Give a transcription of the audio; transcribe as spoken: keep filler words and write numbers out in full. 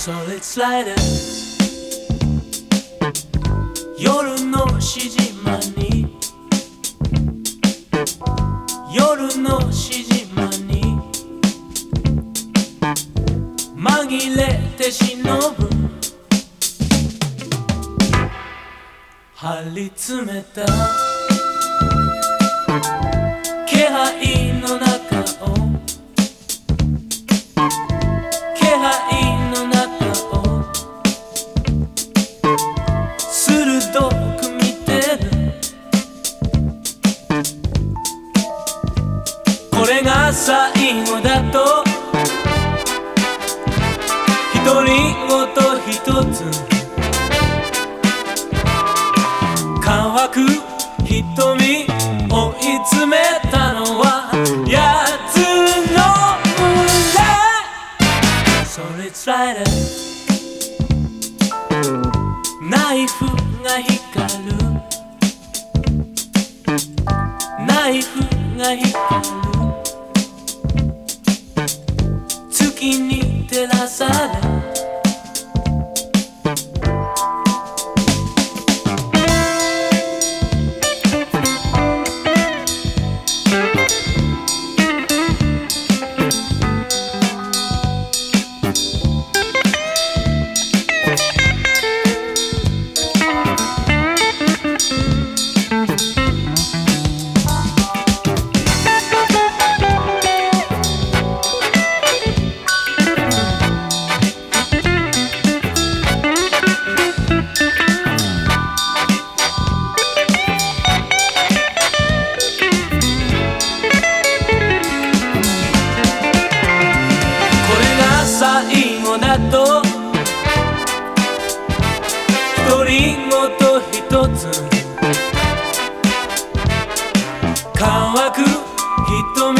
Solid Slider 夜のしじまに夜のしじまに紛れて忍ぶ張り詰めた気配の中を気配の中を鋭く見てるこれが最後だと独り言一つ乾く瞳追い詰めたのは奴の胸 Solid Slider ナイフが光るナイフが光る月に照らされ最後だと独り言一つ乾く瞳